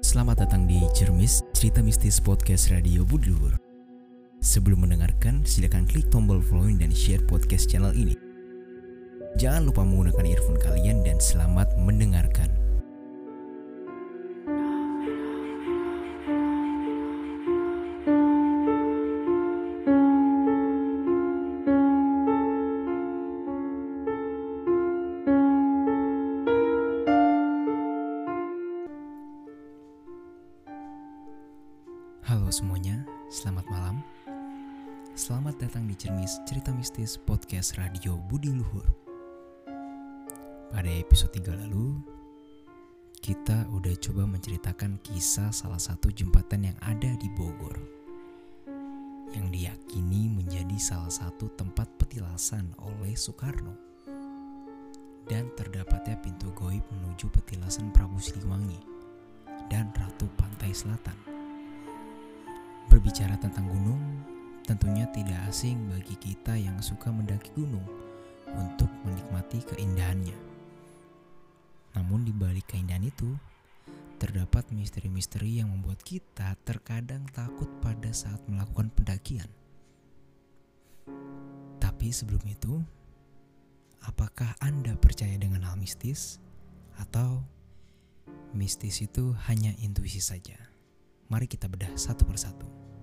Selamat datang di Cermis, cerita mistis podcast Radio Budi Luhur. Sebelum mendengarkan, silakan klik tombol following dan share podcast channel ini. Jangan lupa menggunakan earphone kalian dan selamat mendengarkan. Halo semuanya, selamat malam. Selamat datang di Cermis, cerita mistis podcast Radio Budi Luhur. Pada episode 3 lalu, kita udah coba menceritakan kisah salah satu jembatan yang ada di Bogor, yang diyakini menjadi salah satu tempat petilasan oleh Soekarno, dan terdapatnya pintu goib menuju petilasan Prabu Siliwangi dan Ratu Pantai Selatan. Berbicara tentang gunung, tentunya tidak asing bagi kita yang suka mendaki gunung untuk menikmati keindahannya. Namun di balik keindahan itu, terdapat misteri-misteri yang membuat kita terkadang takut pada saat melakukan pendakian. Tapi sebelum itu, apakah Anda percaya dengan hal mistis? Atau mistis itu hanya intuisi saja? Mari kita bedah satu persatu.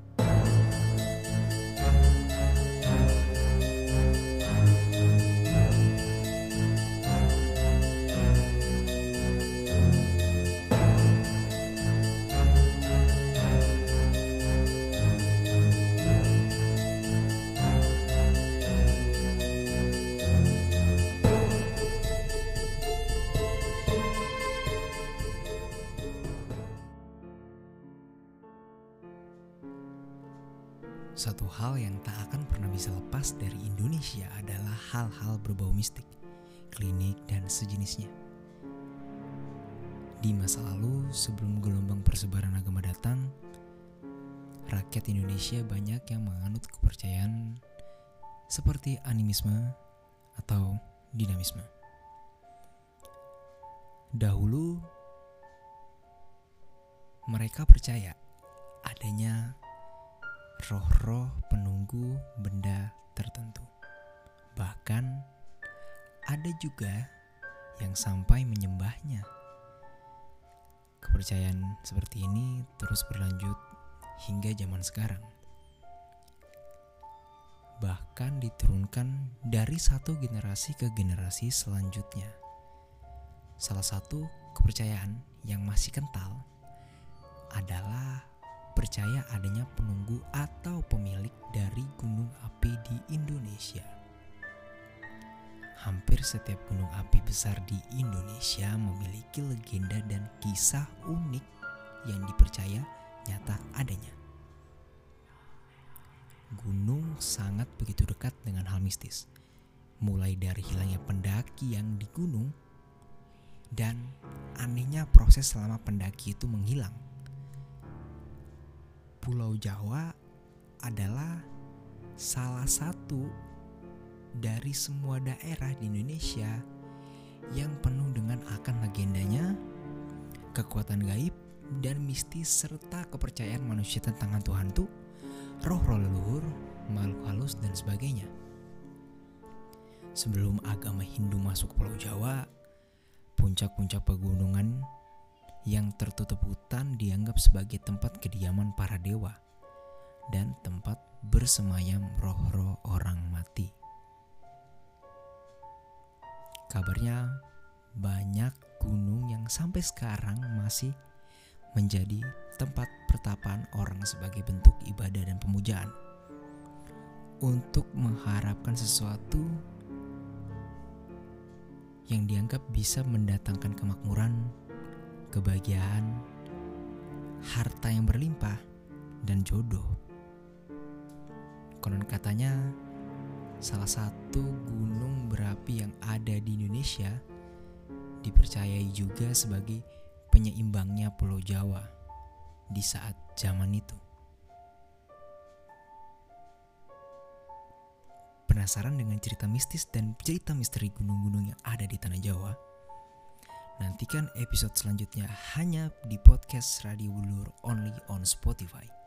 Satu hal yang tak akan pernah bisa lepas dari Indonesia adalah hal-hal berbau mistik, klinik, dan sejenisnya. Di masa lalu, sebelum gelombang persebaran agama datang, rakyat Indonesia banyak yang menganut kepercayaan seperti animisme atau dinamisme. Dahulu, mereka percaya adanya roh-roh penunggu benda tertentu. Bahkan ada juga yang sampai menyembahnya. Kepercayaan seperti ini terus berlanjut hingga zaman sekarang. Bahkan diturunkan dari satu generasi ke generasi selanjutnya. Salah satu kepercayaan yang masih kental adalah percaya adanya penunggu atau pemilik dari gunung api di Indonesia. Hampir setiap gunung api besar di Indonesia memiliki legenda dan kisah unik yang dipercaya nyata adanya. Gunung sangat begitu dekat dengan hal mistis, mulai dari hilangnya pendaki yang di gunung dan anehnya proses selama pendaki itu menghilang. Pulau Jawa adalah salah satu dari semua daerah di Indonesia yang penuh dengan akan legendanya, kekuatan gaib, dan mistis serta kepercayaan manusia tentang hantu-hantu, roh-roh leluhur, makhluk halus, dan sebagainya. Sebelum agama Hindu masuk ke Pulau Jawa, puncak-puncak pegunungan yang tertutup hutan dianggap sebagai tempat kediaman para dewa dan tempat bersemayam roh-roh orang mati. Kabarnya banyak gunung yang sampai sekarang masih menjadi tempat pertapaan orang sebagai bentuk ibadah dan pemujaan untuk mengharapkan sesuatu yang dianggap bisa mendatangkan kemakmuran, kebahagiaan, harta yang berlimpah, dan jodoh. Konon katanya, salah satu gunung berapi yang ada di Indonesia dipercayai juga sebagai penyeimbangnya Pulau Jawa di saat zaman itu. Penasaran dengan cerita mistis dan cerita misteri gunung-gunung yang ada di tanah Jawa? Nantikan episode selanjutnya hanya di podcast Radio Budi Luhur only on Spotify.